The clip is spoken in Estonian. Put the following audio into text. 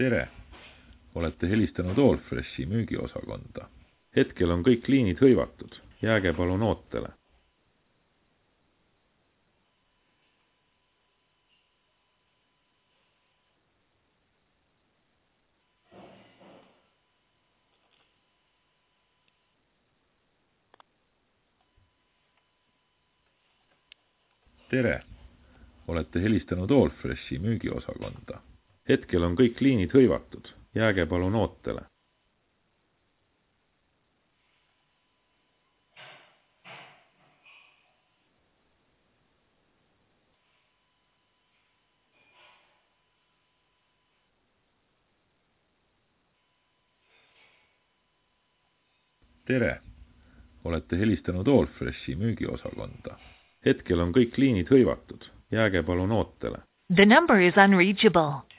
Tere! Olete helistanud Allfreshi müügiosakonda. Hetkel on kõik liinid hõivatud. Jääge palun ootele. Tere! Olete helistanud Allfreshi müügiosakonda. Hetkel on kõik liinid hõivatud. Jääge palun ootele. Tere! Olete helistanud Allfreshi müügiosakonda. Hetkel on kõik liinid hõivatud. Jääge palun ootele. The number is unreachable.